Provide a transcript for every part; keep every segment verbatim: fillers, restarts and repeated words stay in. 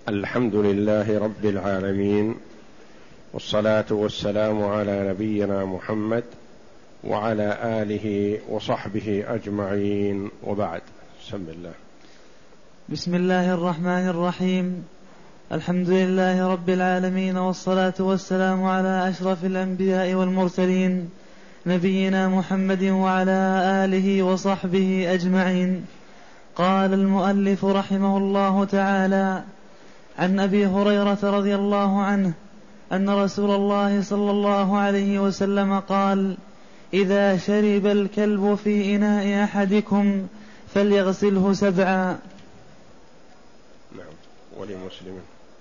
الحمد لله رب العالمين، والصلاة والسلام على نبينا محمد وعلى آله وصحبه أجمعين، وبعد. بسم الله. بسم الله الرحمن الرحيم. الحمد لله رب العالمين، والصلاة والسلام على أشرف الأنبياء والمرسلين، نبينا محمد وعلى آله وصحبه أجمعين. قال المؤلف رحمه الله تعالى: عن أبي هريرة رضي الله عنه أن رسول الله صلى الله عليه وسلم قال: إذا شرب الكلب في إناء أحدكم فليغسله سبعا. نعم. ولمسلم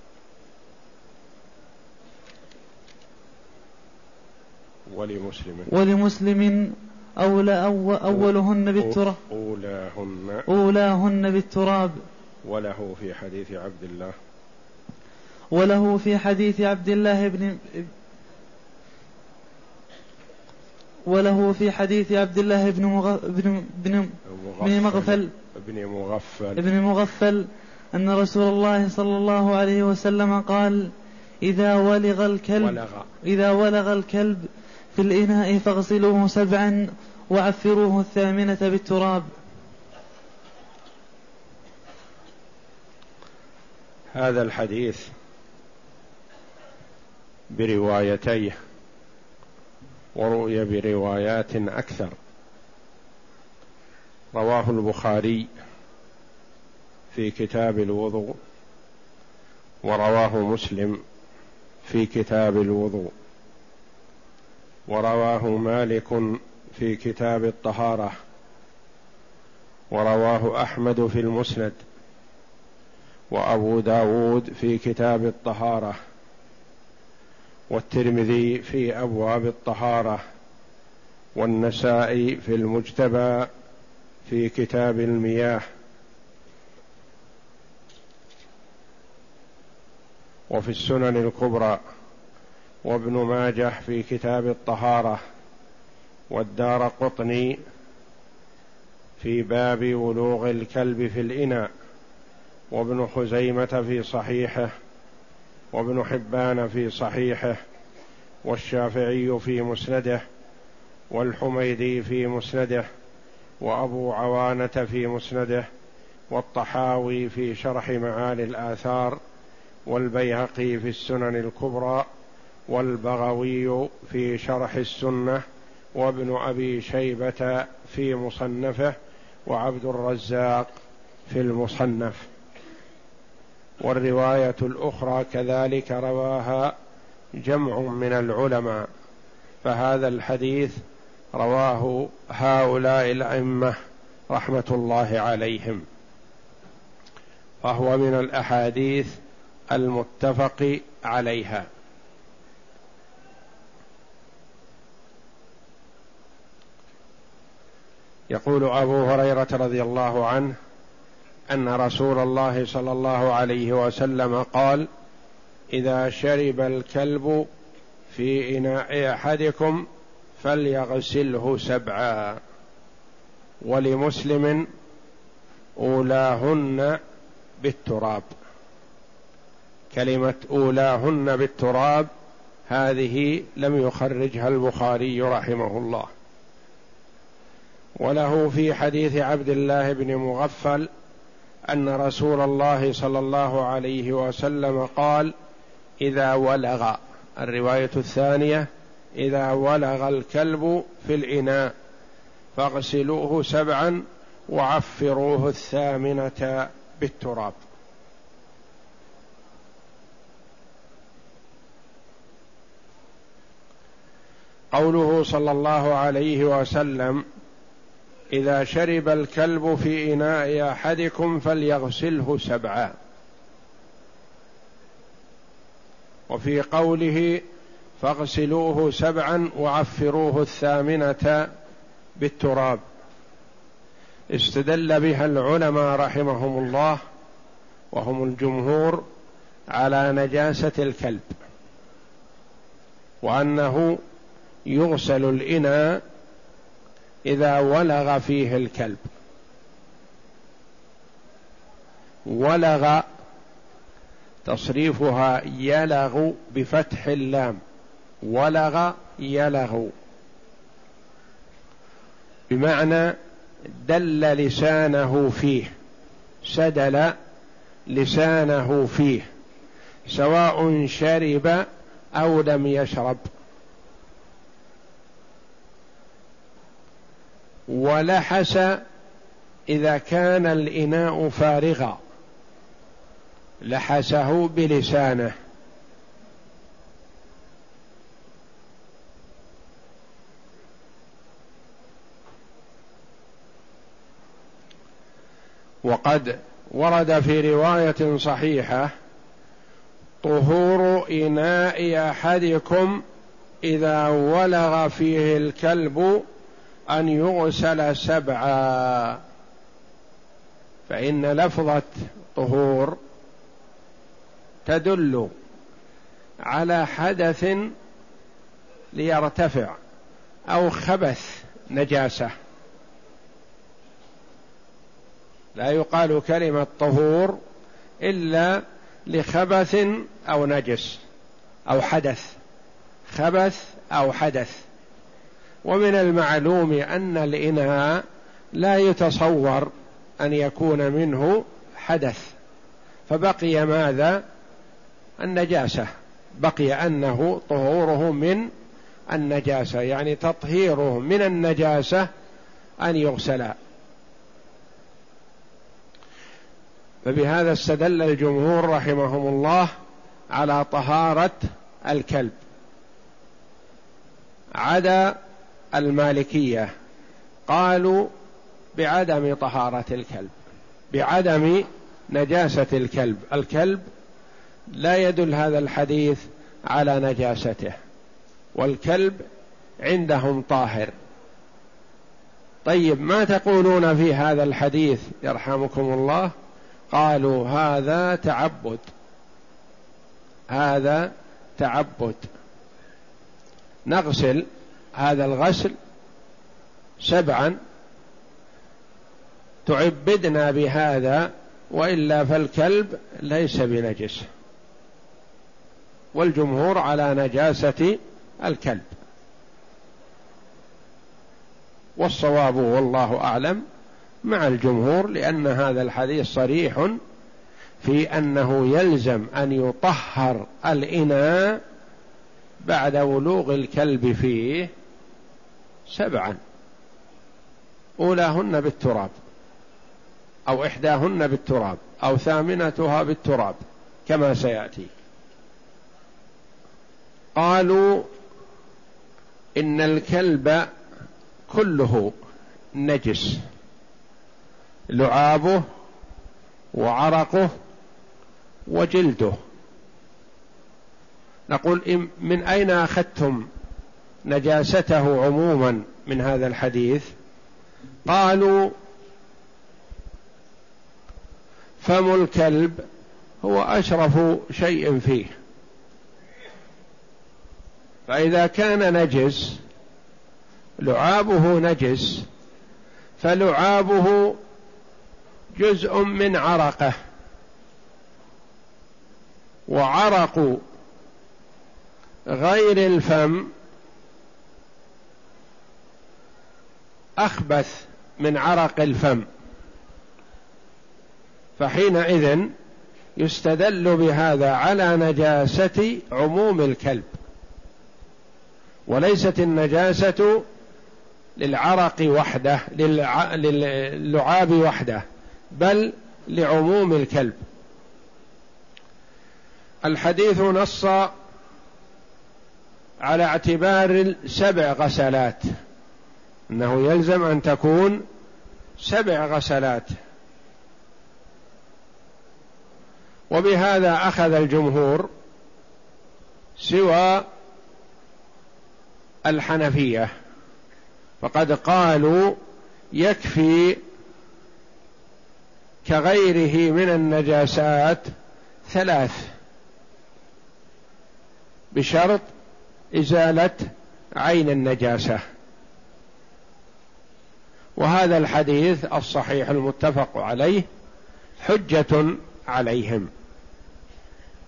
ولمسلم ولمسلم أولى أو أولهن بالتراب أولاهن أولاهن بالتراب. وله في حديث عبد الله وله في حديث عبد الله بن وله في حديث عبد الله بن مغ... بن بن بن مغفل ابن مغفل ابن مغفل أن رسول الله صلى الله عليه وسلم قال: إذا ولغ الكلب ولغ. إذا ولغ الكلب في الإناء فاغسلوه سبعا وعفروه الثامنة بالتراب. هذا الحديث بروايتيه، وروي بروايات أكثر. رواه البخاري في كتاب الوضوء، ورواه مسلم في كتاب الوضوء، ورواه مالك في كتاب الطهارة، ورواه أحمد في المسند، وأبو داود في كتاب الطهارة، والترمذي في أبواب الطهارة، والنسائي في المجتبى في كتاب المياه، وفي السنن الكبرى، وابن ماجه في كتاب الطهارة، والدارقطني في باب ولوغ الكلب في الإناء، وابن خزيمة في صحيحه، وابن حبان في صحيحه، والشافعي في مسنده، والحميدي في مسنده، وأبو عوانة في مسنده، والطحاوي في شرح معاني الآثار، والبيهقي في السنن الكبرى، والبغوي في شرح السنة، وابن أبي شيبة في مصنفه، وعبد الرزاق في المصنف. والرواية الأخرى كذلك رواها جمع من العلماء، فهذا الحديث رواه هؤلاء الأئمة رحمة الله عليهم، فهو من الأحاديث المتفق عليها. يقول أبو هريرة رضي الله عنه أن رسول الله صلى الله عليه وسلم قال: إذا شرب الكلب في إناء أحدكم فليغسله سبعا. ولمسلم: أولاهن بالتراب. كلمة أولاهن بالتراب هذه لم يخرجها البخاري رحمه الله. وله في حديث عبد الله بن مغفل أن رسول الله صلى الله عليه وسلم قال: إذا ولغ، الرواية الثانية: إذا ولغ الكلب في الإناء فاغسلوه سبعا وعفروه الثامنة بالتراب. قوله صلى الله عليه وسلم: إذا شرب الكلب في إناء أحدكم فليغسله سبعا، وفي قوله فاغسلوه سبعا وعفروه الثامنة بالتراب استدل بها العلماء رحمهم الله، وهم الجمهور، على نجاسة الكلب، وأنه يغسل الإناء إذا ولغ فيه الكلب. ولغ تصريفها يلغ بفتح اللام، ولغ يلغ، بمعنى دل لسانه فيه، سدل لسانه فيه، سواء شرب أو لم يشرب. ولحس إذا كان الإناء فارغا، لحسه بلسانه. وقد ورد في رواية صحيحة: طهور إناء أحدكم إذا ولغ فيه الكلب أن يغسل سبعا. فإن لفظة طهور تدل على حدث ليرتفع أو خبث نجاسة، لا يقال كلمة طهور إلا لخبث أو نجس أو حدث، خبث أو حدث. ومن المعلوم أن الإناء لا يتصور أن يكون منه حدث، فبقي ماذا؟ النجاسة، بقي أنه طهوره من النجاسة، يعني تطهيره من النجاسة أن يغسل. فبهذا استدل الجمهور رحمهم الله على طهارة الكلب، عدا المالكية قالوا بعدم طهارة الكلب، بعدم نجاسة الكلب. الكلب لا يدل هذا الحديث على نجاسته، والكلب عندهم طاهر. طيب، ما تقولون في هذا الحديث يرحمكم الله؟ قالوا هذا تعبد، هذا تعبد، نغسل هذا الغسل سبعا تعبدنا بهذا، وإلا فالكلب ليس بنجس. والجمهور على نجاسة الكلب، والصواب والله أعلم مع الجمهور، لأن هذا الحديث صريح في أنه يلزم أن يطهر الإناء بعد ولوغ الكلب فيه سبعا، أولاهن بالتراب، أو إحداهن بالتراب، أو ثامنتها بالتراب كما سيأتي. قالوا إن الكلب كله نجس، لعابه وعرقه وجلده. نقول من أين أخذتم نجاسته عموما من هذا الحديث؟ قالوا فم الكلب هو أشرف شيء فيه، فإذا كان نجس، لعابه نجس، فلعابه جزء من عرقه، وعرق غير الفم أخبث من عرق الفم، فحينئذ يستدل بهذا على نجاسة عموم الكلب، وليست النجاسة للعرق وحده، للعاب وحده، بل لعموم الكلب. الحديث نص على اعتبار سبع غسلات، أنه يلزم أن تكون سبع غسلات، وبهذا أخذ الجمهور سوى الحنفية، فقد قالوا يكفي كغيره من النجاسات ثلاث، بشرط إزالة عين النجاسة. وهذا الحديث الصحيح المتفق عليه حجة عليهم.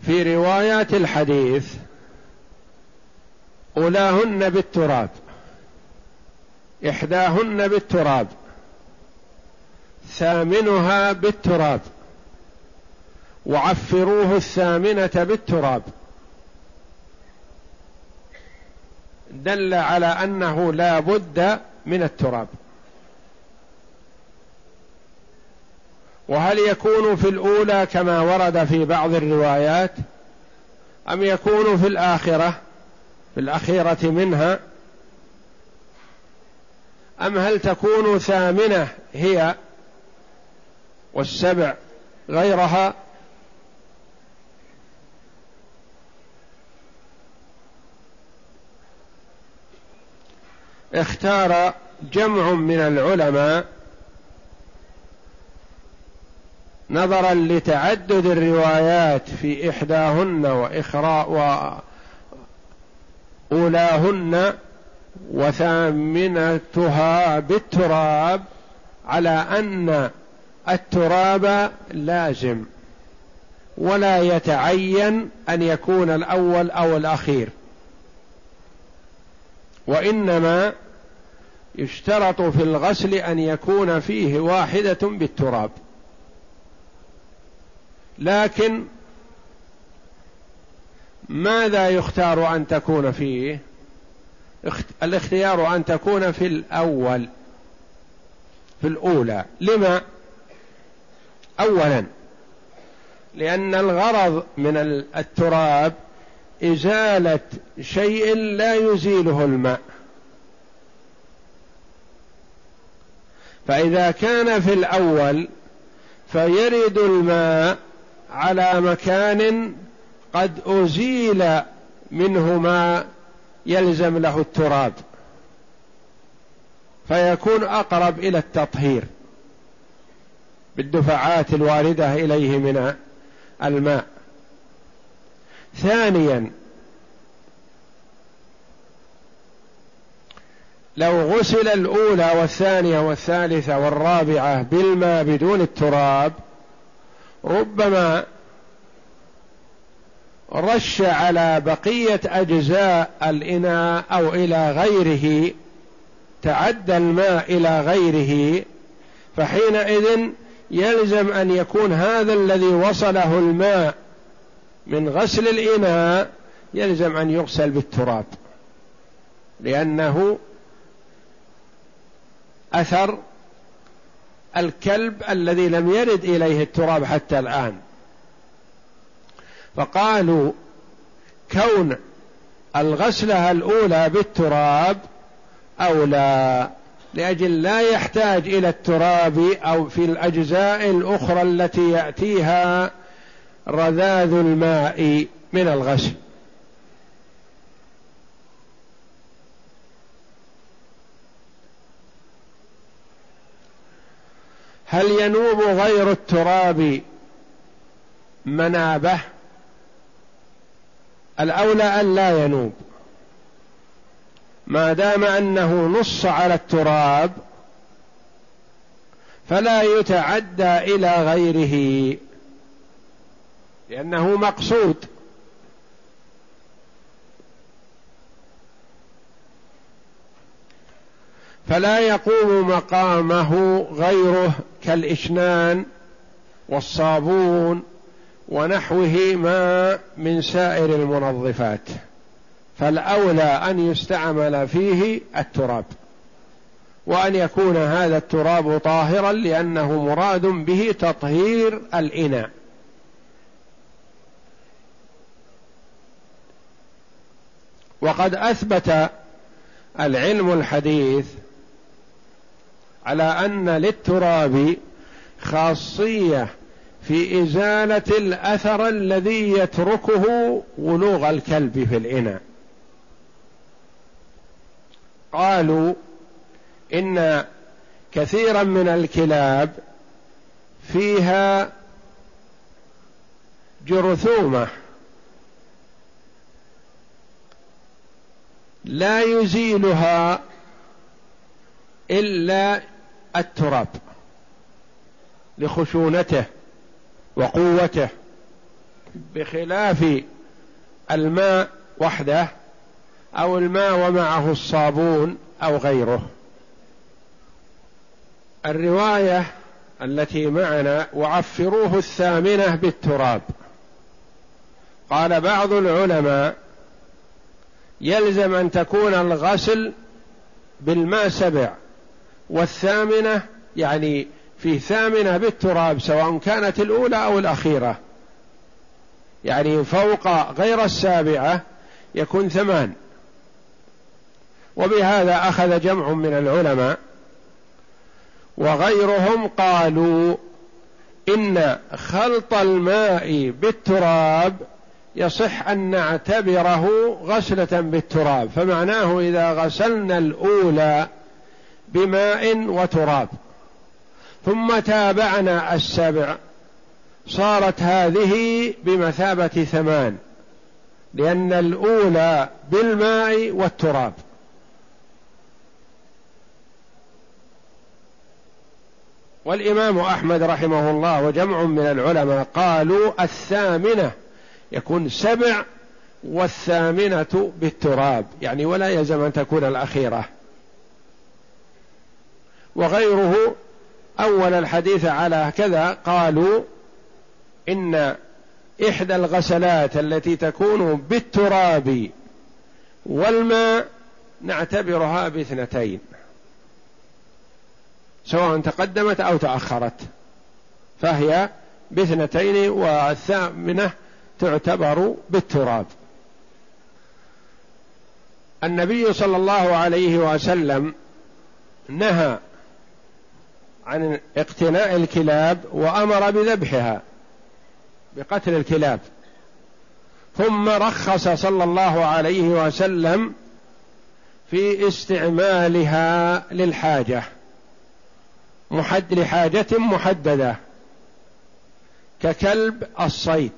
في روايات الحديث أولاهن بالتراب، إحداهن بالتراب، ثامنها بالتراب، وعفروه الثامنة بالتراب، دل على أنه لا بد من التراب. وهل يكون في الأولى كما ورد في بعض الروايات أم يكون في الآخرة في الأخيرة منها، أم هل تكون ثامنة هي والسبع غيرها؟ اختار جمع من العلماء نظرا لتعدد الروايات في إحداهن وإخراء وأولاهن وثامنتها بالتراب، على أن التراب لازم ولا يتعين أن يكون الأول أو الأخير، وإنما يشترط في الغسل أن يكون فيه واحدة بالتراب. لكن ماذا يختار أن تكون فيه؟ الاختيار أن تكون في الأول، في الأولى. لما؟ أولا لأن الغرض من التراب إزالة شيء لا يزيله الماء، فإذا كان في الأول فيرد الماء على مكان قد أزيل منه ما يلزم له التراب، فيكون أقرب إلى التطهير بالدفعات الواردة إليه من الماء. ثانيا لو غسل الأولى والثانية والثالثة والرابعة بالماء بدون التراب، ربما رش على بقية أجزاء الإناء أو إلى غيره، تعدى الماء إلى غيره، فحينئذ يلزم أن يكون هذا الذي وصله الماء من غسل الإناء يلزم أن يغسل بالتراب، لأنه أثر الكلب الذي لم يرد إليه التراب حتى الآن. فقالوا كون الغسلة الأولى بالتراب أولى، لأجل لا يحتاج إلى التراب أو في الأجزاء الأخرى التي يأتيها رذاذ الماء من الغسل. هل ينوب غير التراب منابه؟ الأولى أن لا ينوب، ما دام أنه نص على التراب فلا يتعدى إلى غيره، لأنه مقصود. فلا يقوم مقامه غيره كالإشنان والصابون ونحوهما من سائر المنظفات، فالأولى أن يستعمل فيه التراب، وأن يكون هذا التراب طاهرا، لأنه مراد به تطهير الإناء. وقد أثبت العلم الحديث على أن للتراب خاصية في إزالة الأثر الذي يتركه ولوغ الكلب في الإناء. قالوا إن كثيرا من الكلاب فيها جرثومة لا يزيلها إلا التراب لخشونته وقوته، بخلاف الماء وحده أو الماء ومعه الصابون أو غيره. الرواية التي معنا وعفروه الثامنة بالتراب، قال بعض العلماء يلزم أن تكون الغسل بالماء سبع، والثامنة يعني في ثامنة بالتراب سواء كانت الأولى أو الأخيرة، يعني فوق غير السابعة يكون ثمان. وبهذا أخذ جمع من العلماء، وغيرهم قالوا إن خلط الماء بالتراب يصح أن نعتبره غسلة بالتراب، فمعناه إذا غسلنا الأولى بماء وتراب ثم تابعنا السبع صارت هذه بمثابة ثمان، لأن الأولى بالماء والتراب. والإمام أحمد رحمه الله وجمع من العلماء قالوا الثامنة يكون سبع والثامنة بالتراب، يعني ولا يلزم أن تكون الأخيرة. وغيره أول الحديث على كذا قالوا إن إحدى الغسلات التي تكون بالتراب والماء نعتبرها باثنتين سواء تقدمت أو تأخرت، فهي باثنتين، والثامنة تعتبر بالتراب. النبي صلى الله عليه وسلم نهى عن اقتناء الكلاب وأمر بذبحها بقتل الكلاب، ثم رخص صلى الله عليه وسلم في استعمالها للحاجة محد لحاجة محددة ككلب الصيد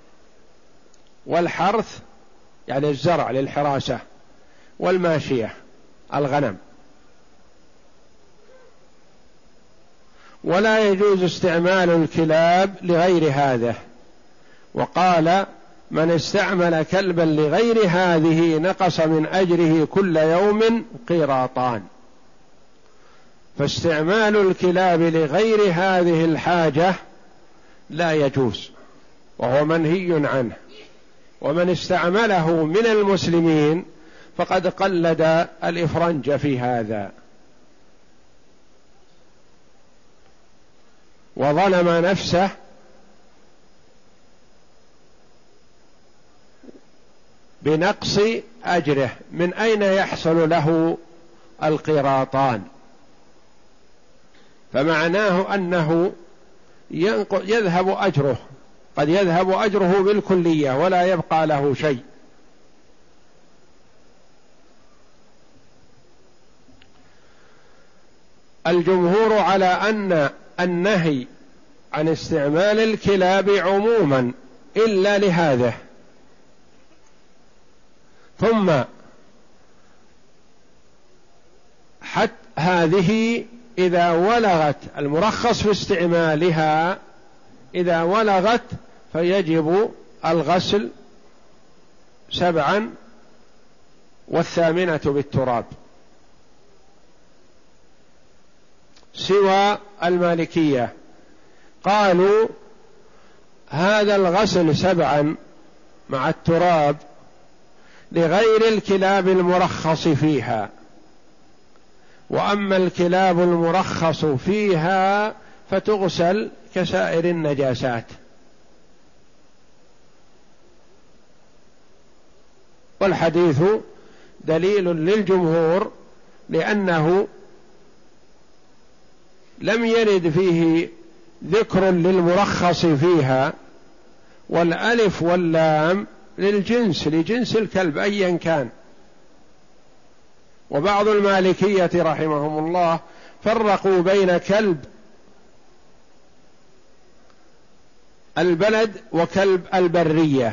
والحرث يعني الزرع للحراسة والماشية الغنم، ولا يجوز استعمال الكلاب لغير هذا. وقال من استعمل كلبا لغير هذه نقص من أجره كل يوم قيراطان. فاستعمال الكلاب لغير هذه الحاجة لا يجوز وهو منهي عنه، ومن استعمله من المسلمين فقد قلد الإفرنج في هذا وظلم نفسه بنقص أجره. من أين يحصل له القيراطان؟ فمعناه أنه يذهب أجره، قد يذهب أجره بالكلية ولا يبقى له شيء. الجمهور على أن النهي عن استعمال الكلاب عموما إلا لهذا، ثم حتى هذه إذا ولغت المرخص في استعمالها إذا ولغت فيجب الغسل سبعا والثامنة بالتراب، سوى المالكية قالوا هذا الغسل سبعا مع التراب لغير الكلاب المرخص فيها، وأما الكلاب المرخص فيها فتغسل كسائر النجاسات. والحديث دليل للجمهور لأنه لم يرد فيه ذكر للمرخص فيها، والألف واللام للجنس لجنس الكلب أيا كان. وبعض المالكية رحمهم الله فرقوا بين كلب البلد وكلب البرية،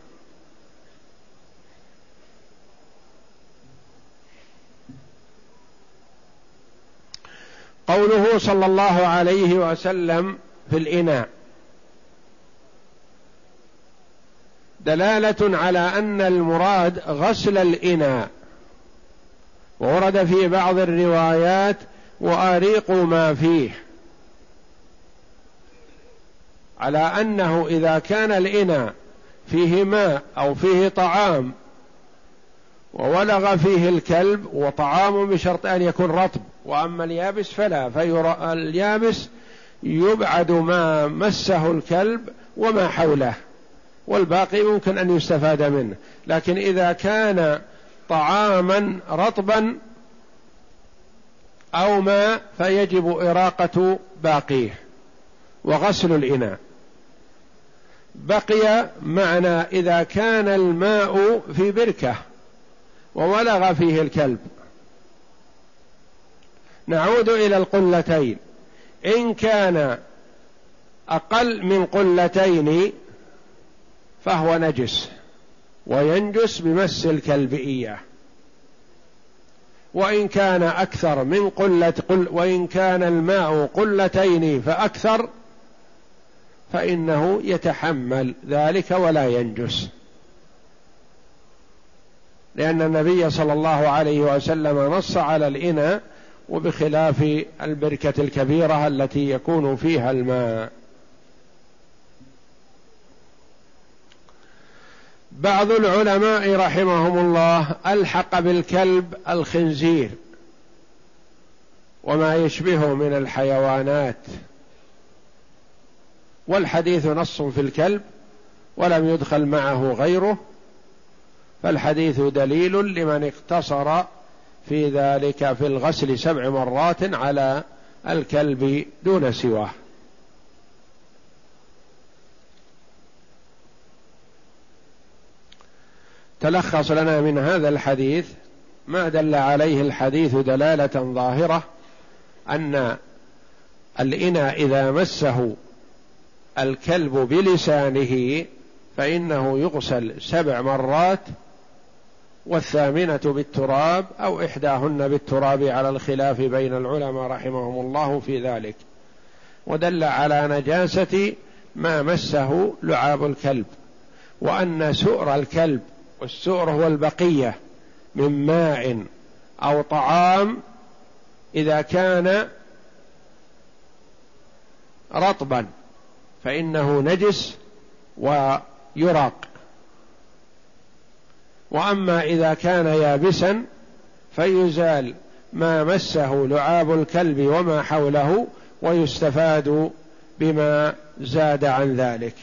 قوله صلى الله عليه وسلم في الإناء دلالة على أن المراد غسل الإناء. وورد في بعض الروايات وأريق ما فيه، على أنه إذا كان الإناء فيه ماء أو فيه طعام وولغ فيه الكلب، وطعام بشرط أن يكون رطب، وأما اليابس فلا، فاليابس يبعد ما مسه الكلب وما حوله، والباقي ممكن أن يستفاد منه. لكن إذا كان طعاما رطبا أو ماء فيجب إراقة باقيه وغسل الإناء. بقي معنى إذا كان الماء في بركة وولغ فيه الكلب. نعود إلى القلتين، إن كان أقل من قلتين فهو نجس وينجس بمس الكلب إياه، وإن كان أكثر من قلة قل وإن كان الماء قلتين فأكثر فإنه يتحمل ذلك ولا ينجس، لأن النبي صلى الله عليه وسلم نص على الإناء، وبخلاف البركة الكبيرة التي يكون فيها الماء. بعض العلماء رحمهم الله ألحق بالكلب الخنزير وما يشبهه من الحيوانات، والحديث نص في الكلب ولم يدخل معه غيره، فالحديث دليل لمن اقتصر في ذلك في الغسل سبع مرات على الكلب دون سواه. تلخص لنا من هذا الحديث ما دل عليه الحديث دلالة ظاهرة، أن الإناء إذا مسه الكلب بلسانه فإنه يغسل سبع مرات، والثامنة بالتراب أو إحداهن بالتراب، على الخلاف بين العلماء رحمهم الله في ذلك. ودل على نجاسة ما مسه لعاب الكلب، وأن سؤر الكلب، والسؤر هو البقية من ماء أو طعام، إذا كان رطبا فإنه نجس ويراق، وأما إذا كان يابسا فيزال ما مسه لعاب الكلب وما حوله، ويستفاد بما زاد عن ذلك.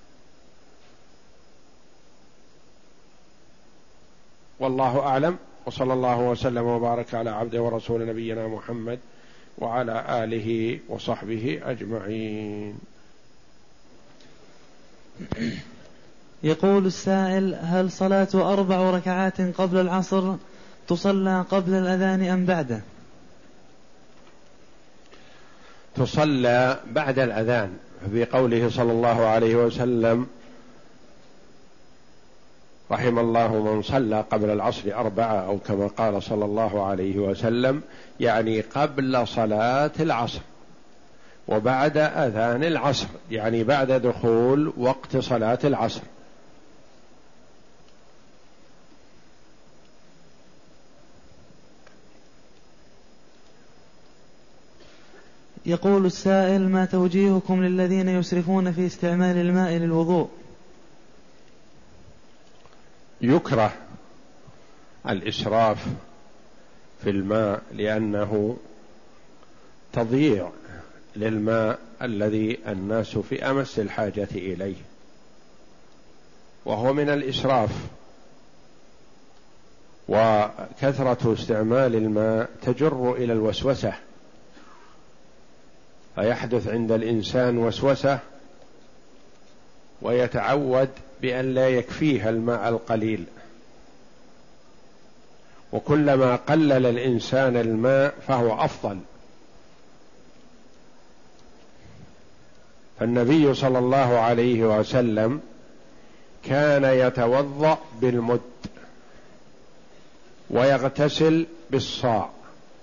والله أعلم، وصلى الله وسلم وبارك على عبده ورسول نبينا محمد وعلى آله وصحبه أجمعين. يقول السائل: هل صلاة أربع ركعات قبل العصر تصلى قبل الأذان أم بعده؟ تصلى بعد الأذان، بقوله صلى الله عليه وسلم: رحم الله من صلى قبل العصر أربعة، أو كما قال صلى الله عليه وسلم، يعني قبل صلاة العصر وبعد أذان العصر، يعني بعد دخول وقت صلاة العصر. يقول السائل: ما توجيهكم للذين يسرفون في استعمال الماء للوضوء؟ يكره الإسراف في الماء، لأنه تضييع للماء الذي الناس في أمس الحاجة إليه، وهو من الإسراف. وكثرة استعمال الماء تجر إلى الوسوسة، فيحدث عند الإنسان وسوسة ويتعود بأن لا يكفيه الماء القليل، وكلما قلل الإنسان الماء فهو أفضل. فالنبي صلى الله عليه وسلم كان يتوضأ بالمد ويغتسل بالصاع،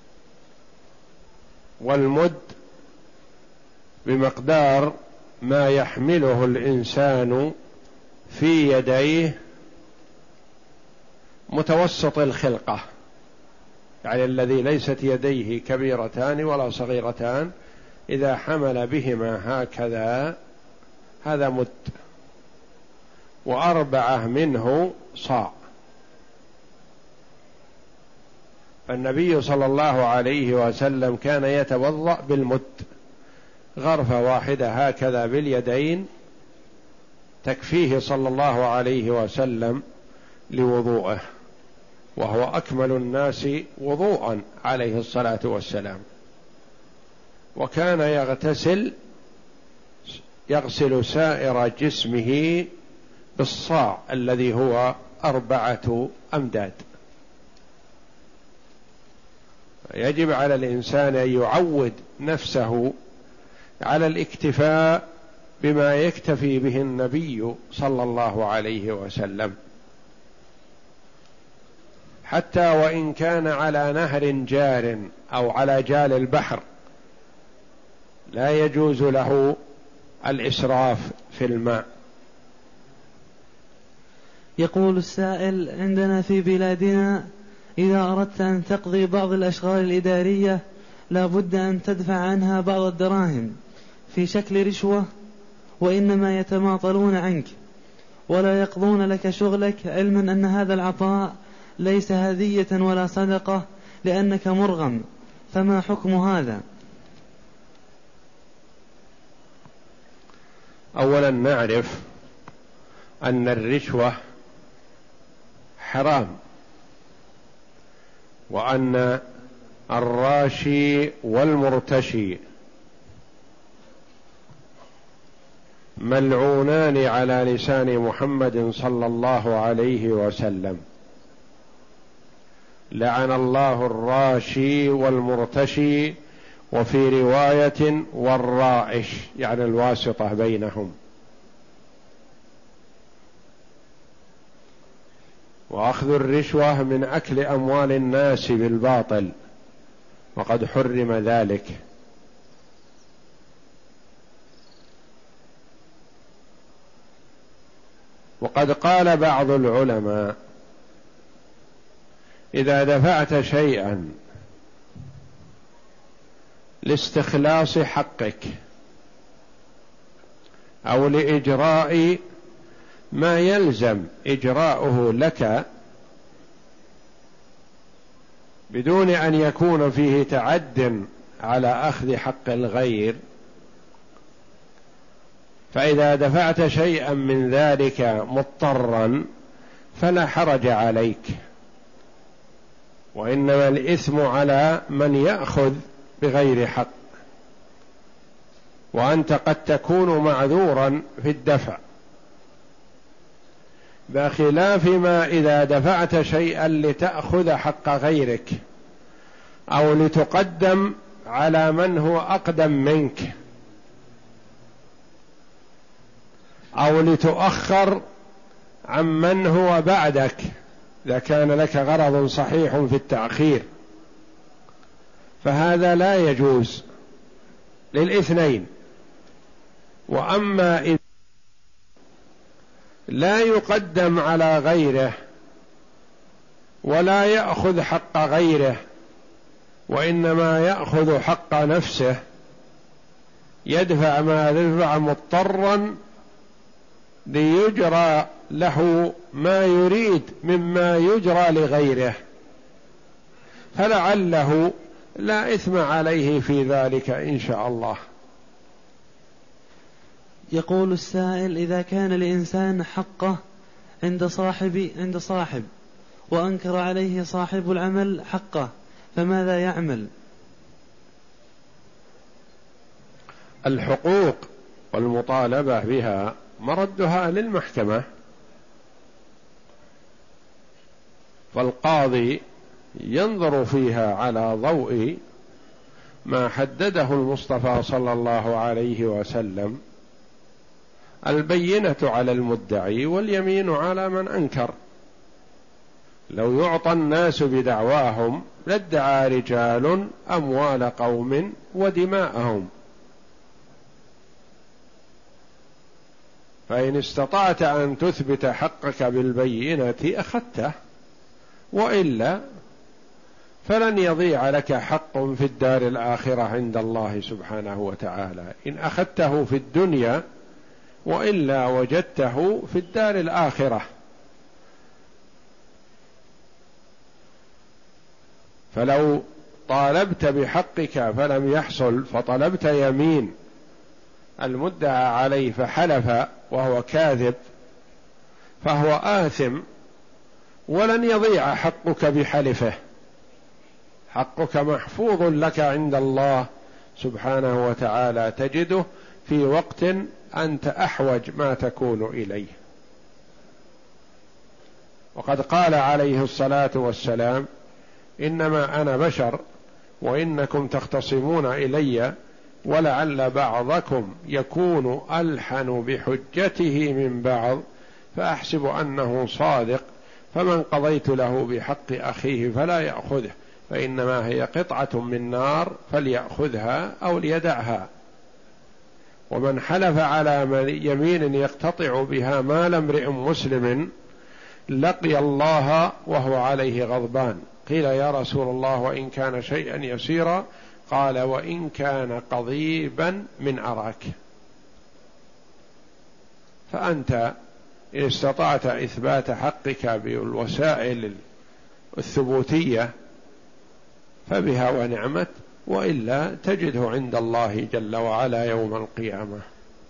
والمد بمقدار ما يحمله الإنسان في يديه متوسط الخلقة، يعني الذي ليست يديه كبيرتان ولا صغيرتان، إذا حمل بهما هكذا هذا مد، وأربعة منه صاع. النبي صلى الله عليه وسلم كان يتوضأ بالمد، غرفة واحدة هكذا باليدين تكفيه صلى الله عليه وسلم لوضوءه، وهو أكمل الناس وضوءا عليه الصلاة والسلام. وكان يغتسل يغسل سائر جسمه بالصاع الذي هو أربعة أمداد. يجب على الإنسان أن يعود نفسه على الاكتفاء بما يكتفي به النبي صلى الله عليه وسلم، حتى وإن كان على نهر جار أو على جال البحر لا يجوز له الإسراف في الماء. يقول السائل: عندنا في بلادنا إذا أردت أن تقضي بعض الأشغال الإدارية لا بد أن تدفع عنها بعض الدراهم في شكل رشوة، وإنما يتماطلون عنك ولا يقضون لك شغلك، علما أن هذا العطاء ليس هدية ولا صدقة لأنك مرغم، فما حكم هذا؟ أولا نعرف أن الرشوة حرام، وأن الراشي والمرتشي ملعونان على لسان محمد صلى الله عليه وسلم، لعن الله الراشي والمرتشي، وفي رواية والرائش، يعني الواسطة بينهم. وأخذ الرشوة من أكل أموال الناس بالباطل، وقد حرم ذلك. وقد قال بعض العلماء: إذا دفعت شيئا لاستخلاص حقك أو لإجراء ما يلزم إجراؤه لك بدون أن يكون فيه تعد على أخذ حق الغير، فإذا دفعت شيئا من ذلك مضطرا فلا حرج عليك، وإنما الإثم على من يأخذ بغير حق، وأنت قد تكون معذورا في الدفع، بخلاف ما إذا دفعت شيئا لتأخذ حق غيرك أو لتقدم على من هو أقدم منك أو لتؤخر عن من هو بعدك إذا كان لك غرض صحيح في التأخير، فهذا لا يجوز للاثنين. وأما إذا لا يقدم على غيره ولا يأخذ حق غيره، وإنما يأخذ حق نفسه، يدفع ما يدفع مضطرا ليجرى له ما يريد مما يجرى لغيره، فلعله لا إثم عليه في ذلك إن شاء الله. يقول السائل: إذا كان الإنسان حقه عند صاحب عند صاحب وأنكر عليه صاحب العمل حقه فماذا يعمل؟ الحقوق والمطالبة بها مردها للمحكمة، فالقاضي ينظر فيها على ضوء ما حدده المصطفى صلى الله عليه وسلم: البينة على المدعي واليمين على من أنكر. لو يعطى الناس بدعواهم لادعى رجال أموال قوم ودماءهم. فإن استطعت أن تثبت حقك بالبينة أخذته، وإلا فلن يضيع لك حق في الدار الآخرة عند الله سبحانه وتعالى، إن أخذته في الدنيا وإلا وجدته في الدار الآخرة. فلو طالبت بحقك فلم يحصل، فطلبت يمين المدعى عليه فحلف وهو كاذب، فهو آثم ولن يضيع حقك بحلفه، حقك محفوظ لك عند الله سبحانه وتعالى، تجده في وقت أنت أحوج ما تكون إليه. وقد قال عليه الصلاة والسلام: إنما أنا بشر وإنكم تختصمون إلي، ولعل بعضكم يكون ألحن بحجته من بعض، فأحسب أنه صادق، فمن قضيت له بحق أخيه فلا يأخذه، فإنما هي قطعة من نار فليأخذها أو ليدعها. ومن حلف على يمين يقتطع بها مال امرئ مسلم لقي الله وهو عليه غضبان. قيل: يا رسول الله وإن كان شيئا يسيرا؟ قال: وإن كان قضيبا من أراك. فأنت إن استطعت إثبات حقك بالوسائل الثبوتية فبها ونعمت، وإلا تجده عند الله جل وعلا يوم القيامة.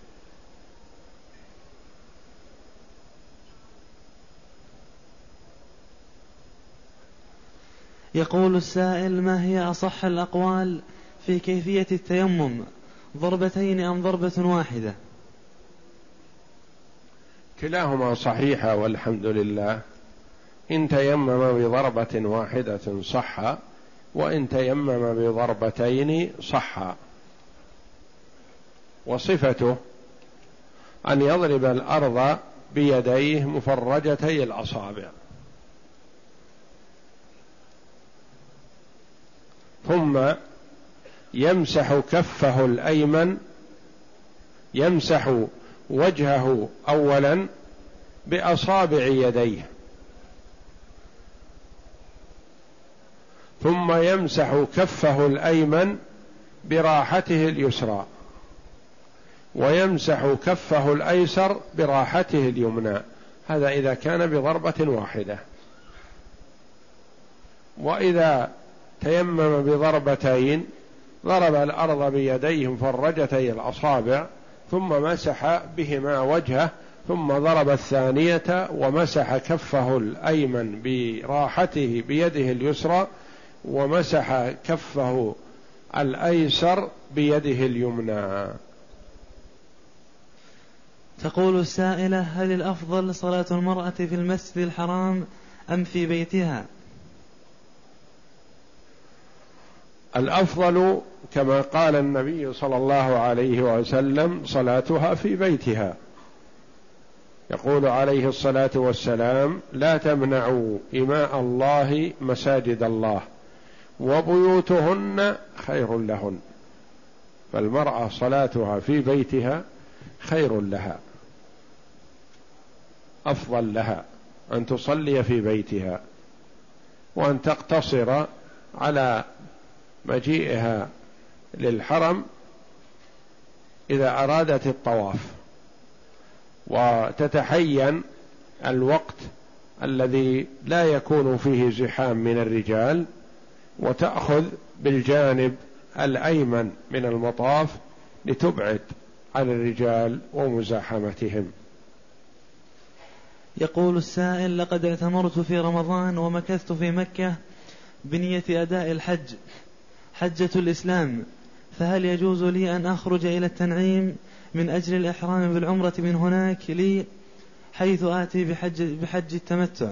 يقول السائل: ما هي أصح الأقوال في كيفية التيمم، ضربتين أم ضربة واحدة؟ كلاهما صحيحة والحمد لله. إن تيمم بضربة واحدة صح، وإن تيمم بضربتين صح. وصفته أن يضرب الأرض بيديه مفرجتي الأصابع، ثم يمسح كفه الأيمن، يمسح وجهه أولا بأصابع يديه، ثم يمسح كفه الأيمن براحته اليسرى، ويمسح كفه الأيسر براحته اليمنى. هذا إذا كان بضربة واحدة. وإذا تيمم بضربتين ضرب الأرض بيديه مفرجتي الأصابع، ثم مسح بهما وجهه، ثم ضرب الثانية ومسح كفه الأيمن براحته بيده اليسرى، ومسح كفه الأيسر بيده اليمنى. تقول السائلة: هل الأفضل صلاة المرأة في المسجد الحرام أم في بيتها؟ الأفضل كما قال النبي صلى الله عليه وسلم: صلاتها في بيتها. يقول عليه الصلاة والسلام: لا تمنعوا إماء الله مساجد الله وبيوتهن خير لهن. فالمرأة صلاتها في بيتها خير لها، أفضل لها أن تصلي في بيتها، وأن تقتصر على مجيئها للحرم إذا أرادت الطواف، وتتحين الوقت الذي لا يكون فيه زحام من الرجال، وتأخذ بالجانب الأيمن من المطاف لتبعد عن الرجال ومزاحمتهم. يقول السائل: لقد اعتمرت في رمضان ومكثت في مكة بنية أداء الحج، حجة الإسلام، فهل يجوز لي أن أخرج إلى التنعيم من أجل الإحرام بالعمرة من هناك لي، حيث آتي بحج, بحج التمتع؟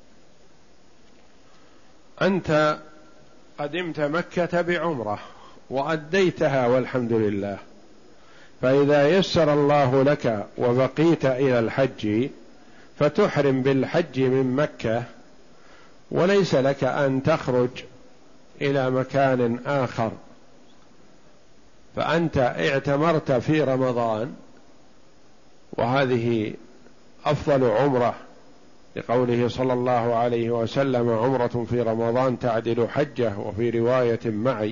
أنت قدمت مكة بعمرة وأديتها والحمد لله، فإذا يسر الله لك وبقيت إلى الحج فتحرم بالحج من مكة، وليس لك أن تخرج إلى مكان آخر. فأنت اعتمرت في رمضان وهذه أفضل عمرة، لقوله صلى الله عليه وسلم: عمرة في رمضان تعدل حجة، وفي رواية معي.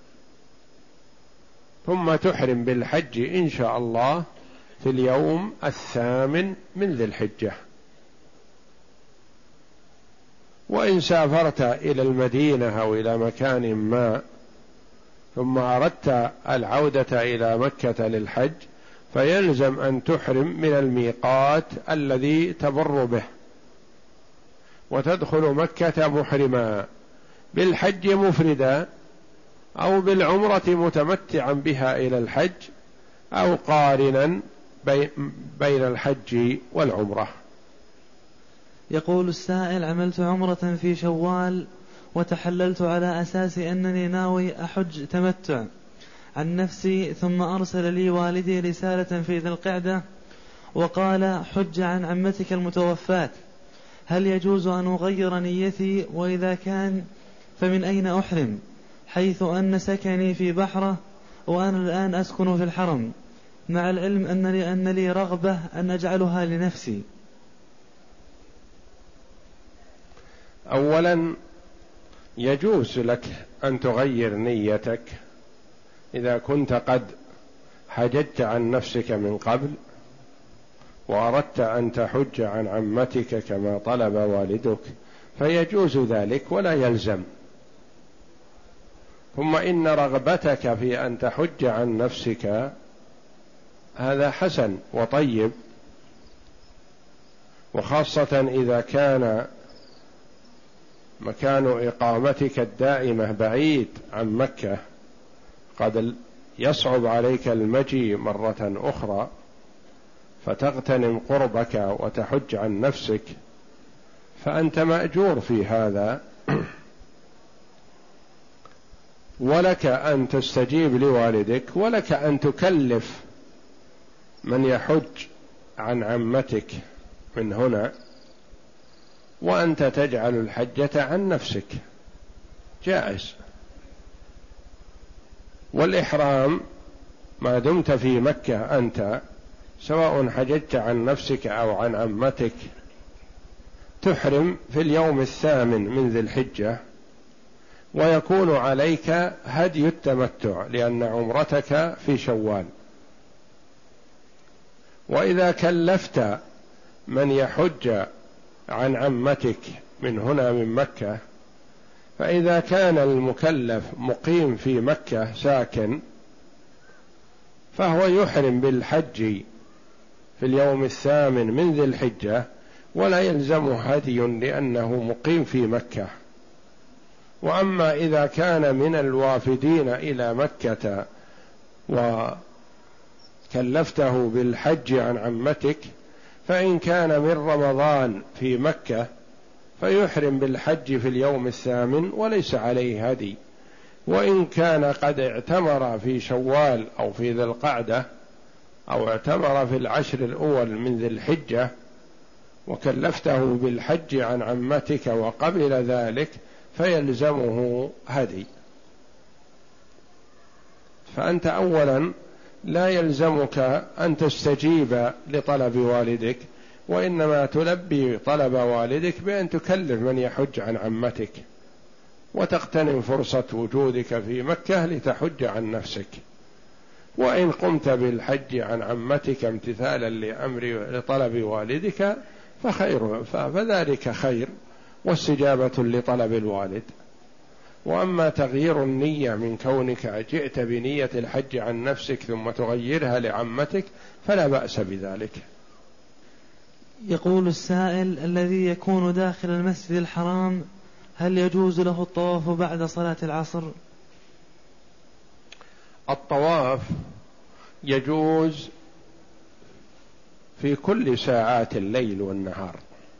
ثم تحرم بالحج إن شاء الله في اليوم الثامن من ذي الحجة. وإن سافرت إلى المدينة أو إلى مكان ما ثم أردت العودة إلى مكة للحج، فيلزم أن تحرم من الميقات الذي تمر به، وتدخل مكة محرما بالحج مفردا، أو بالعمرة متمتعا بها إلى الحج، أو قارنا بين الحج والعمرة. يقول السائل: عملت عمرة في شوال وتحللت على أساس أنني ناوي أحج تمتع عن نفسي، ثم أرسل لي والدي رسالة في ذي القعدة وقال: حج عن عمتك المتوفاة، هل يجوز أن أغير نيتي؟ وإذا كان فمن أين أحرم، حيث أن سكني في بحرة وأنا الآن أسكن في الحرم، مع العلم أن لي, أن لي رغبة أن أجعلها لنفسي؟ أولا، يجوز لك أن تغير نيتك إذا كنت قد حججت عن نفسك من قبل وأردت أن تحج عن عمتك كما طلب والدك، فيجوز ذلك ولا يلزم. ثم إن رغبتك في أن تحج عن نفسك هذا حسن وطيب، وخاصة إذا كان مكان إقامتك الدائمة بعيد عن مكة، قد يصعب عليك المجيء مرة أخرى، فتغتنم قربك وتحج عن نفسك، فأنت مأجور في هذا. ولك أن تستجيب لوالدك، ولك أن تكلف من يحج عن عمتك من هنا، وأنت تجعل الحجة عن نفسك، جائز. والإحرام ما دمت في مكة أنت، سواء حججت عن نفسك أو عن عمتك، تحرم في اليوم الثامن من ذي الحجة، ويكون عليك هدي التمتع لأن عمرتك في شوال. وإذا كلفت من يحج عن عمتك من هنا من مكة، فإذا كان المكلف مقيم في مكة ساكن، فهو يحرم بالحج في اليوم الثامن من ذي الحجة، ولا يلزمه هدي لأنه مقيم في مكة. وأما إذا كان من الوافدين إلى مكة وكلفته بالحج عن عمتك، فإن كان من رمضان في مكة فيحرم بالحج في اليوم الثامن وليس عليه هدي. وإن كان قد اعتمر في شوال أو في ذي القعدة أو اعتمر في العشر الأول من ذي الحجة وكلفته بالحج عن عمتك وقبل ذلك، فيلزمه هدي. فأنت أولا لا يلزمك أن تستجيب لطلب والدك، وإنما تلبي طلب والدك بأن تكلف من يحج عن عمتك، وتغتنم فرصة وجودك في مكة لتحج عن نفسك. وإن قمت بالحج عن عمتك امتثالا لأمر لطلب والدك فخير، فذلك خير واستجابة لطلب الوالد. وأما تغيير النية من كونك جئت بنية الحج عن نفسك ثم تغيرها لعمتك فلا بأس بذلك. يقول السائل: الذي يكون داخل المسجد الحرام هل يجوز له الطواف بعد صلاة العصر؟ الطواف يجوز في كل ساعات الليل والنهار،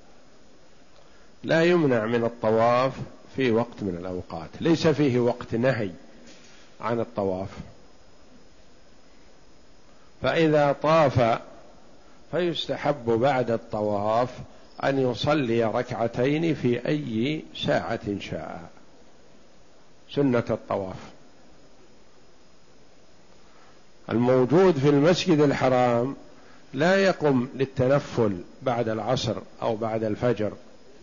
لا يمنع من الطواف في وقت من الأوقات، ليس فيه وقت نهي عن الطواف. فإذا طاف فيستحب بعد الطواف أن يصلي ركعتين في أي ساعة شاء، سنة الطواف. الموجود في المسجد الحرام لا يقم للتنفل بعد العصر أو بعد الفجر،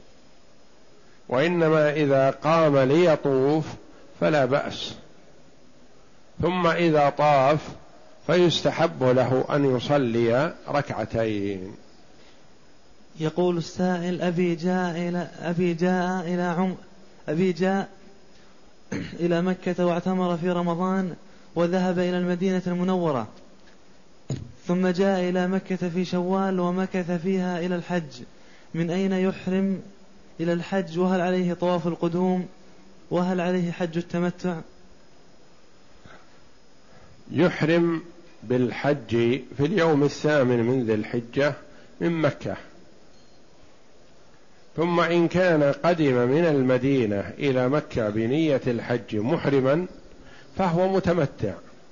وإنما إذا قام ليطوف فلا بأس، ثم إذا طاف فيستحب له أن يصلي ركعتين. يقول السائل: أبي جاء إلى أبي جاء إلى عم أبي جاء إلى مكة واعتمر في رمضان وذهب إلى المدينة المنورة، ثم جاء إلى مكة في شوال ومكث فيها إلى الحج، من أين يحرم إلى الحج؟ وهل عليه طواف القدوم؟ وهل عليه حج التمتع؟ يحرم بالحج في اليوم الثامن من ذي الحجة من مكة، ثم إن كان قدم من المدينة إلى مكة بنية الحج محرما فهو متمتع،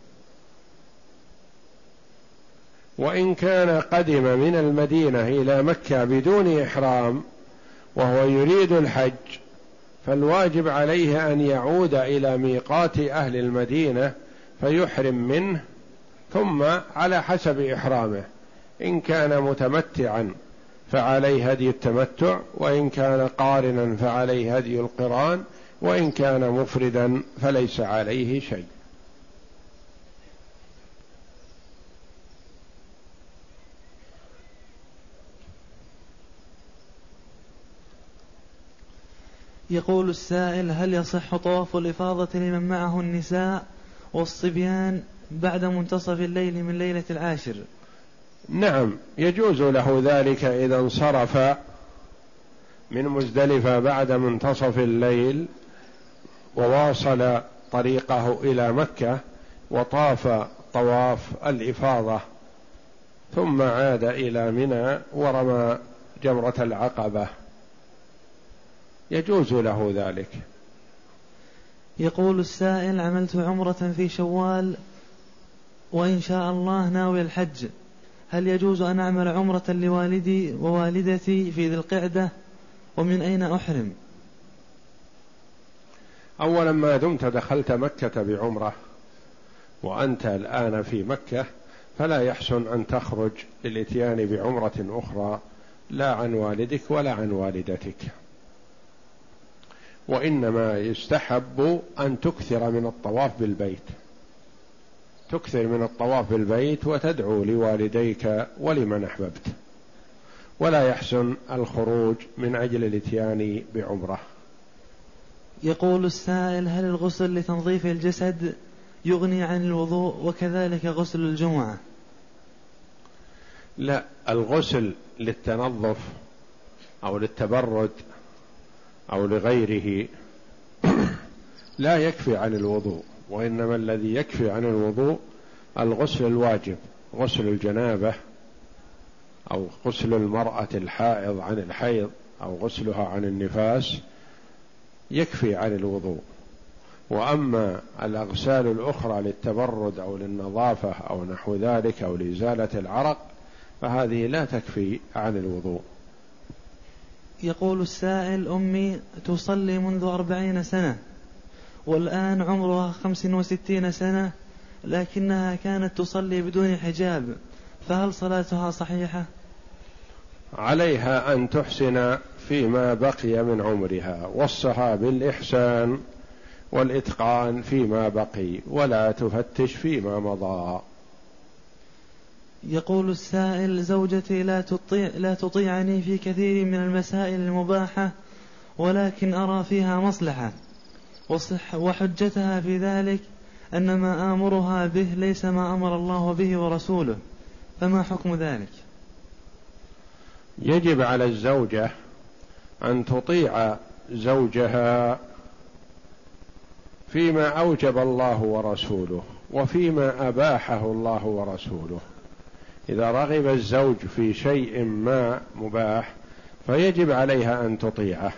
وإن كان قدم من المدينة إلى مكة بدون إحرام وهو يريد الحج فالواجب عليه أن يعود إلى ميقات أهل المدينة فيحرم منه، ثم على حسب إحرامه، إن كان متمتعا فعليه هدي التمتع، وإن كان قارنا فعليه هدي القران، وإن كان مفردا فليس عليه شيء. يقول السائل: هل يصح طواف الإفاضة لمن معه النساء والصبيان بعد منتصف الليل من ليلة العاشر؟ نعم، يجوز له ذلك إذا انصرف من مزدلفة بعد منتصف الليل وواصل طريقه إلى مكة وطاف طواف الإفاضة، ثم عاد إلى منى ورمى جمرة العقبة، يجوز له ذلك. يقول السائل: عملت عمرة في شوال وإن شاء الله ناوي الحج، هل يجوز أن أعمل عمرة لوالدي ووالدتي في ذي القعدة؟ ومن أين أحرم؟ أولا ما دمت دخلت مكة بعمرة وأنت الآن في مكة فلا يحسن أن تخرج للإتيان بعمرة أخرى لا عن والدك ولا عن والدتك، وإنما يستحب أن تكثر من الطواف بالبيت، تكثر من الطواف بالبيت وتدعو لوالديك ولمن أحببت، ولا يحسن الخروج من أجل الاتيان بعمرة. يقول السائل: هل الغسل لتنظيف الجسد يغني عن الوضوء وكذلك غسل الجمعة؟ لا، الغسل للتنظف أو للتبرد أو لغيره لا يكفي عن الوضوء، وإنما الذي يكفي عن الوضوء الغسل الواجب، غسل الجنابة أو غسل المرأة الحائض عن الحيض أو غسلها عن النفاس يكفي عن الوضوء. وأما الأغسال الأخرى للتبرد أو للنظافة أو نحو ذلك أو لإزالة العرق فهذه لا تكفي عن الوضوء. يقول السائل: أمي تصلي منذ أربعين سنة والآن عمرها خمس وستين سنة، لكنها كانت تصلي بدون حجاب، فهل صلاتها صحيحة؟ عليها أن تحسن فيما بقي من عمرها، وصها بالإحسان والإتقان فيما بقي ولا تفتش فيما مضى. يقول السائل: زوجتي لا تطيع لا تطيعني في كثير من المسائل المباحة، ولكن أرى فيها مصلحة، وصح وحجتها في ذلك أن ما آمرها به ليس ما أمر الله به ورسوله، فما حكم ذلك؟ يجب على الزوجة أن تطيع زوجها فيما أوجب الله ورسوله وفيما أباحه الله ورسوله. إذا رغب الزوج في شيء ما مباح فيجب عليها أن تطيعه،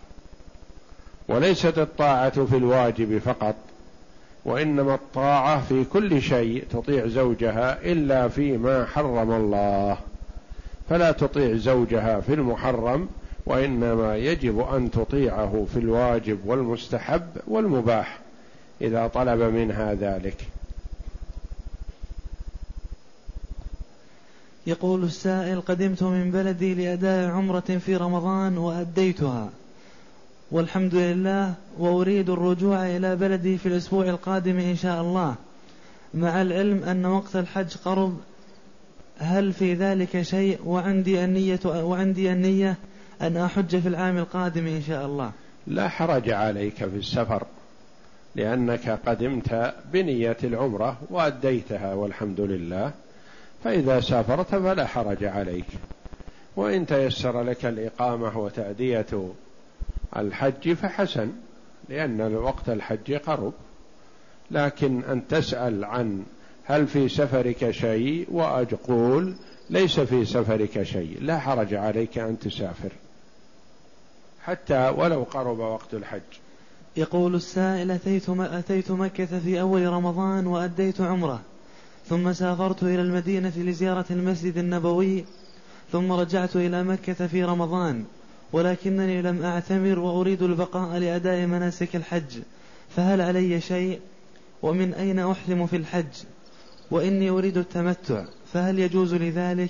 وليست الطاعة في الواجب فقط، وإنما الطاعة في كل شيء تطيع زوجها إلا فيما حرم الله، فلا تطيع زوجها في المحرم، وإنما يجب أن تطيعه في الواجب والمستحب والمباح إذا طلب منها ذلك. يقول السائل: قدمت من بلدي لأداء عمرة في رمضان وأديتها والحمد لله، وأريد الرجوع إلى بلدي في الأسبوع القادم إن شاء الله، مع العلم أن وقت الحج قرب. هل في ذلك شيء؟ وعندي النية, وعندي النية أن أحج في العام القادم إن شاء الله. لا حرج عليك في السفر، لأنك قدمت بنية العمرة وأديتها والحمد لله، فإذا سافرت فلا حرج عليك. وإن تيسر لك الإقامة وتأدية الحج فحسن، لأن وقت الحج قرب. لكن أن تسأل عن هل في سفرك شيء، وأقول ليس في سفرك شيء، لا حرج عليك أن تسافر حتى ولو قرب وقت الحج. يقول السائل: أتيت مكة في أول رمضان وأديت عمره، ثم سافرت إلى المدينة لزيارة المسجد النبوي، ثم رجعت إلى مكة في رمضان، ولكنني لم أعتمر وأريد البقاء لأداء مناسك الحج، فهل علي شيء؟ ومن أين أحرم في الحج؟ وإني أريد التمتع، فهل يجوز لذلك؟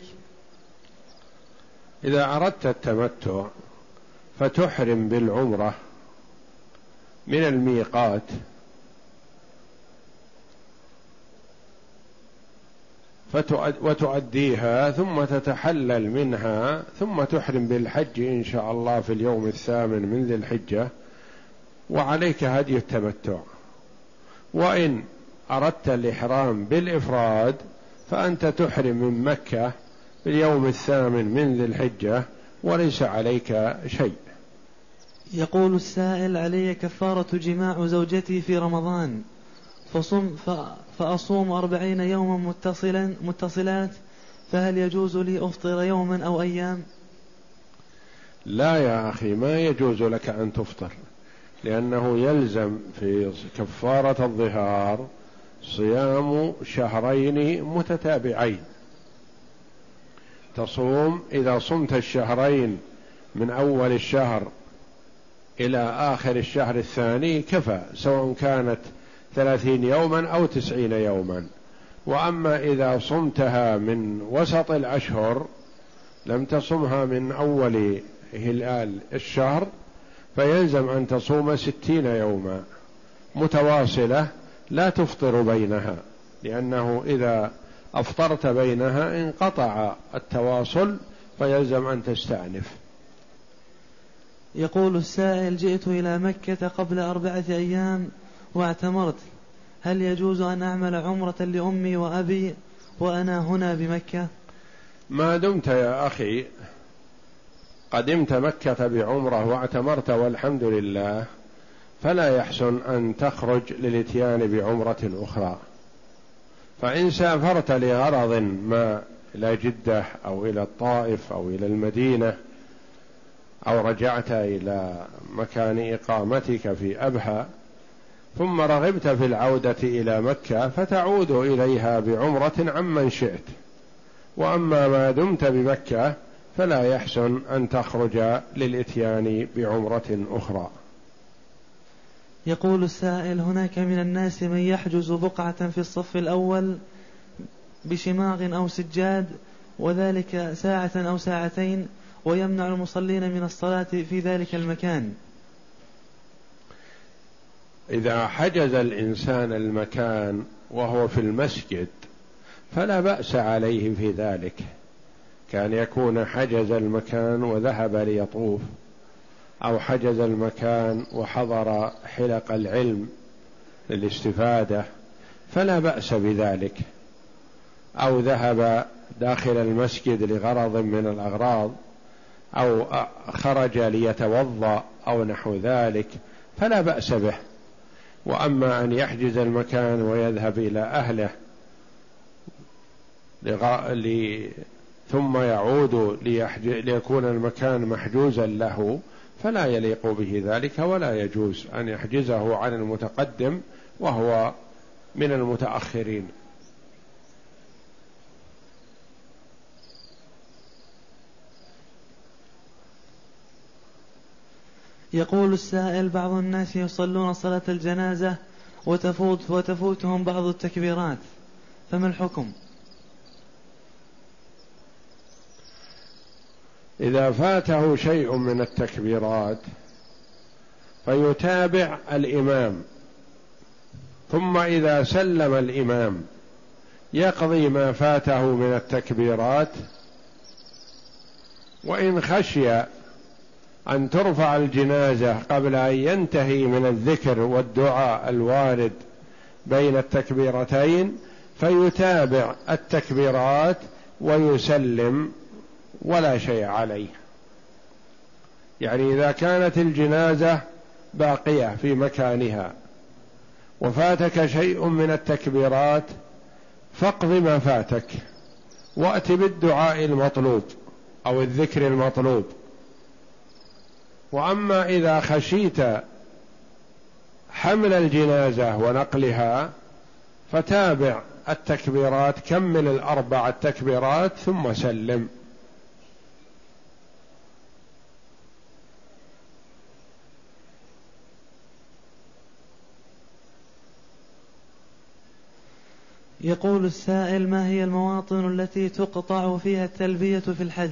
إذا أردت التمتع فتحرم بالعمرة من الميقات، وتؤديها ثم تتحلل منها، ثم تحرم بالحج إن شاء الله في اليوم الثامن من ذي الحجة، وعليك هدي التمتع. وإن أردت الإحرام بالإفراد فأنت تحرم من مكة في اليوم الثامن من ذي الحجة وليس عليك شيء. يقول السائل: علي كفارة جماع زوجتي في رمضان، فصم فأصوم أربعين يوما متصلا متصلات، فهل يجوز لي أفطر يوما أو أيام؟ لا يا أخي، ما يجوز لك أن تفطر، لأنه يلزم في كفارة الظهار صيام شهرين متتابعين. تصوم إذا صمت الشهرين من أول الشهر إلى آخر الشهر الثاني كفى، سواء كانت ثلاثين يوما أو تسعين يوما. وأما إذا صمتها من وسط الأشهر، لم تصمها من أول هلال الشهر، فيلزم أن تصوم ستين يوما متواصلة لا تفطر بينها، لأنه إذا أفطرت بينها انقطع التواصل، فيلزم أن تستأنف. يقول السائل: جئت إلى مكة قبل أربعة أيام واعتمرت، هل يجوز أن أعمل عمرة لأمي وأبي وأنا هنا بمكة؟ ما دمت يا أخي قدمت مكة بعمرة واعتمرت والحمد لله، فلا يحسن أن تخرج للاتيان بعمرة أخرى. فإن سافرت لغرض ما إلى جدة أو إلى الطائف أو إلى المدينة، أو رجعت إلى مكان إقامتك في أبها، ثم رغبت في العودة إلى مكة، فتعود إليها بعمرة عمن شئت. وأما ما دمت بمكة فلا يحسن أن تخرج للإتيان بعمرة أخرى. يقول السائل: هناك من الناس من يحجز بقعة في الصف الأول بشماغ أو سجاد، وذلك ساعة أو ساعتين، ويمنع المصلين من الصلاة في ذلك المكان. إذا حجز الإنسان المكان وهو في المسجد فلا بأس عليه في ذلك، كان يكون حجز المكان وذهب ليطوف، أو حجز المكان وحضر حلق العلم للاستفادة، فلا بأس بذلك، أو ذهب داخل المسجد لغرض من الأغراض، أو خرج ليتوضأ أو نحو ذلك، فلا بأس به. وأما أن يحجز المكان ويذهب إلى أهله لغ... ثم يعود ليكون المكان محجوزا له، فلا يليق به ذلك، ولا يجوز أن يحجزه عن المتقدم وهو من المتأخرين. يقول السائل: بعض الناس يصلون صلاة الجنازة وتفوت وتفوتهم بعض التكبيرات، فما الحكم؟ إذا فاته شيء من التكبيرات فيتابع الإمام، ثم إذا سلم الإمام يقضي ما فاته من التكبيرات، وإن خشي أن ترفع الجنازة قبل أن ينتهي من الذكر والدعاء الوارد بين التكبيرتين فيتابع التكبيرات ويسلم ولا شيء عليه. يعني إذا كانت الجنازة باقية في مكانها وفاتك شيء من التكبيرات فاقض ما فاتك وأت بالدعاء المطلوب أو الذكر المطلوب. وأما إذا خشيت حمل الجنازة ونقلها فتابع التكبيرات، كمل الأربع التكبيرات ثم سلم. يقول السائل: ما هي المواطن التي تقطع فيها التلبية في الحج؟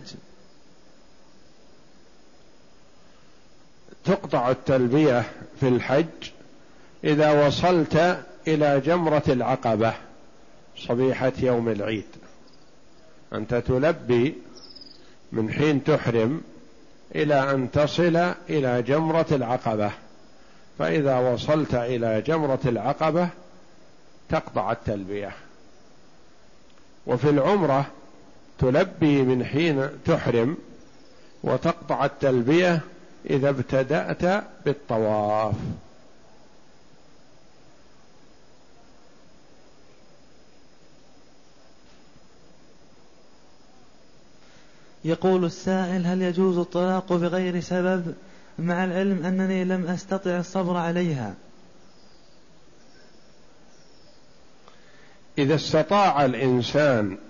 تقطع التلبية في الحج إذا وصلت إلى جمرة العقبة صبيحة يوم العيد. أنت تلبي من حين تحرم إلى أن تصل إلى جمرة العقبة، فإذا وصلت إلى جمرة العقبة تقطع التلبية. وفي العمرة تلبي من حين تحرم وتقطع التلبية إذا ابتدأت بالطواف. يقول السائل: هل يجوز الطلاق بغير سبب مع العلم أنني لم أستطع الصبر عليها؟ إذا استطاع الإنسان